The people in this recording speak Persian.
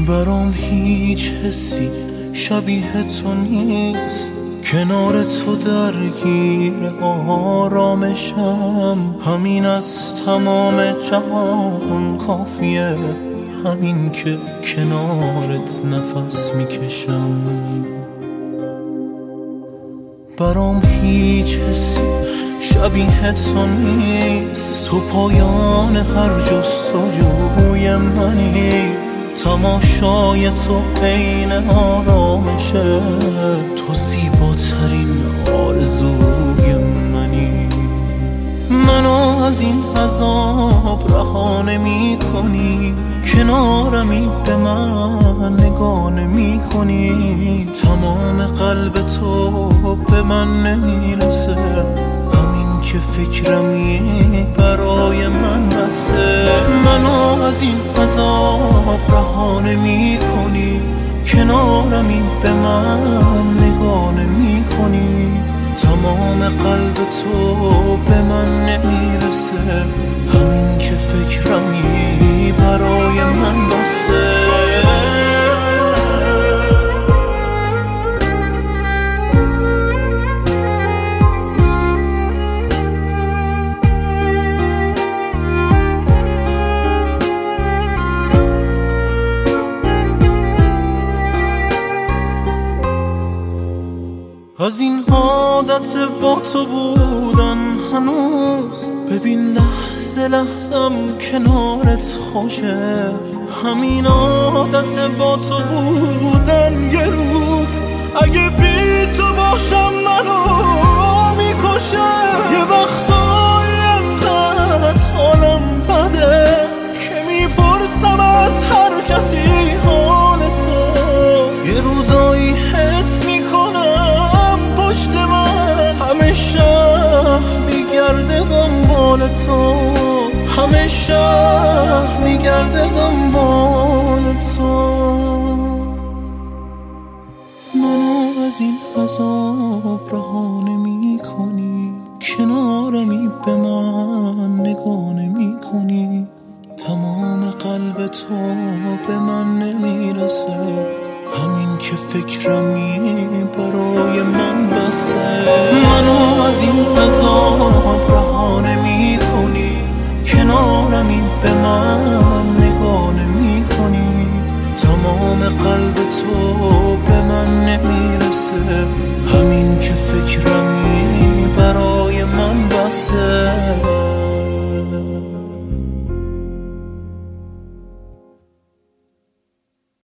برام هیچ حسی شبیه تو نیست، کنار تو درگیر آرامشم. همین از تمام جهان کافیه، همین که کنارت نفس میکشم. برام هیچ حسی شبیه تو نیست، تو پایان هر جستجوی منی. تماشای تو عین آرامشه، تو زیباترین آرزوی منی. منو از این عذاب رها نمی کنی، کنارمی به من نگاه نمی کنی. تمام قلب تو به من نمیرسه، همین که فکرمی برای من بسه. منو از این عذاب رها نمی کنی، کنارمی به من نگاه نمی کنی. تمام قلب تو به من نمیرسه، همین که فکرمی برای من بسه. از این عادت با تو بودن هنوز، ببین لحظه لحظم کنارت خوشه. همین عادت با تو بودن یه روز اگه بی تو باشم منو میکشه. یه وقتایی انقدر حالم بده که میپرسم از هر کسی حال تو. یه روزایی حس میکنم پشت من همه شهر میگرده دنبال تو، همه شهر میگرده دنبال تو. منو از این عذاب رها نمی کنی، کنارمی به من نگاه نمی کنی. تمام قلب تو به من نمیرسه، همین که فکرمی برای من بسه. منو از این عذاب رها نمی کنی، کنارمی به من نگاه نمی کنی. تمام قلب تو به من نمیرسه، همین که فکرمی برای من بسه.